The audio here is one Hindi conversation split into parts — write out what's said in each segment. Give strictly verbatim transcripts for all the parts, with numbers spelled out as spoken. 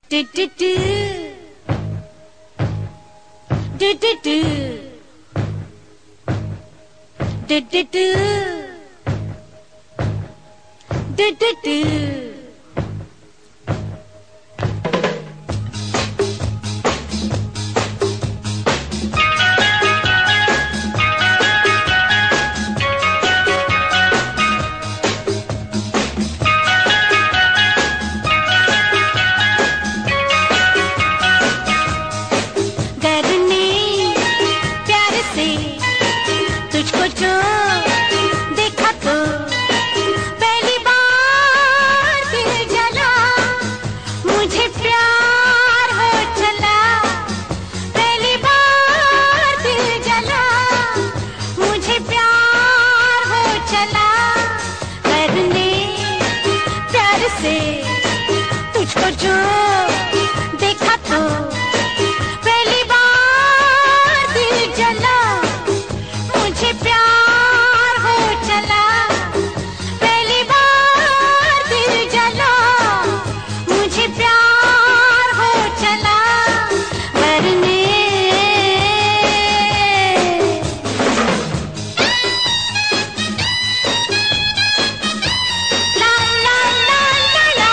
do do do do do do do do do do do do तुझको जो देखा तो पहली बार दिल जला, मुझे प्यार हो चला। पहली बार दिल जला, मुझे प्यार हो चला। करने प्यार से तुझको जो देखा तो पहली बार दिल जला, मुझे प्यार हो चला। पहली बार दिल जला, मुझे प्यार हो चला। वरने ला ला ला ला ला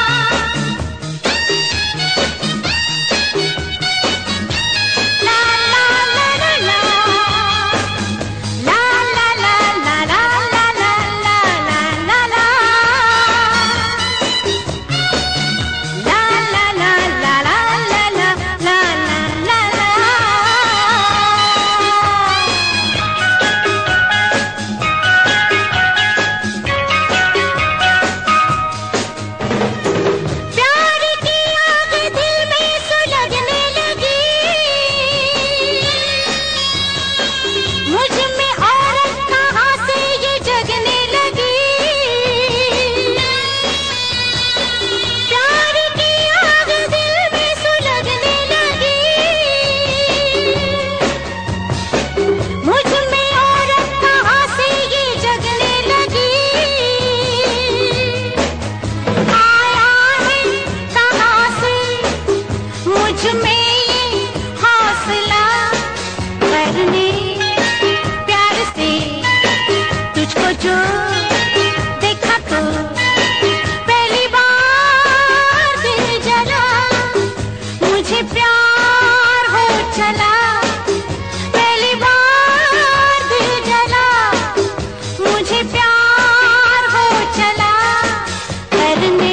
जो देखा तो पहली बार दिल जला, मुझे प्यार हो चला। पहली बार दिल जला, मुझे प्यार हो चला। करने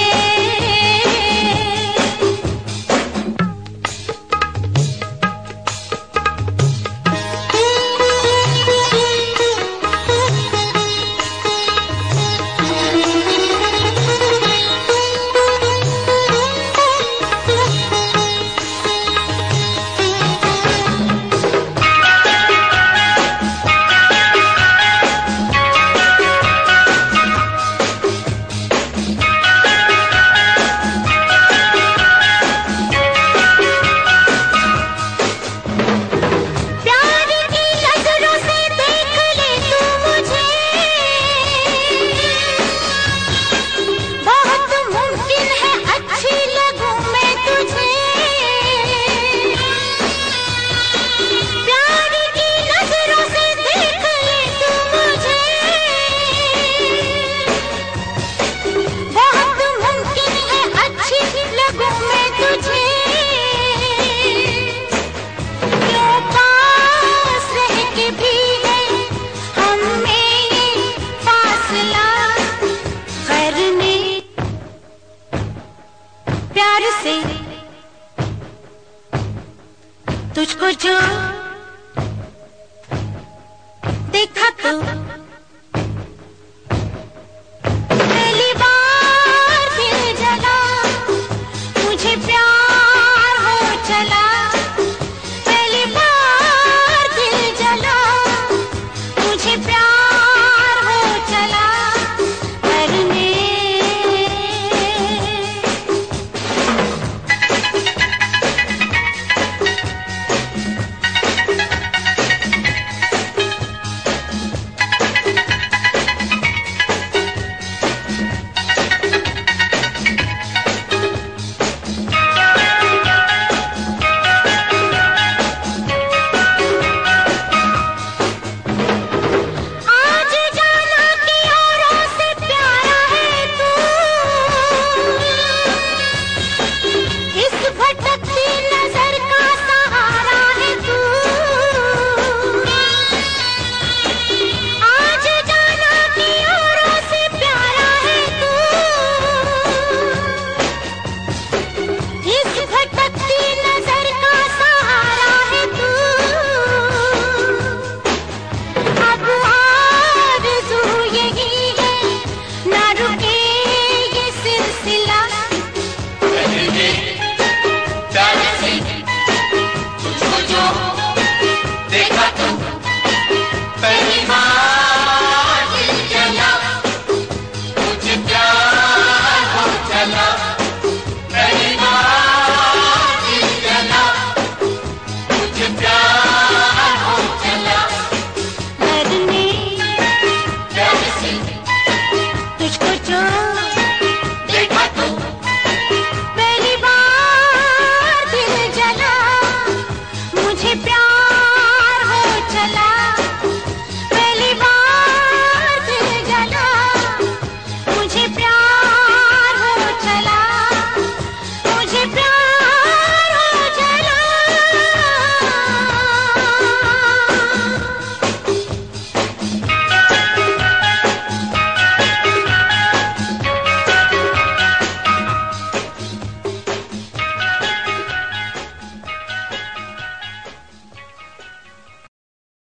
प्यार से तुझको जो देखा तो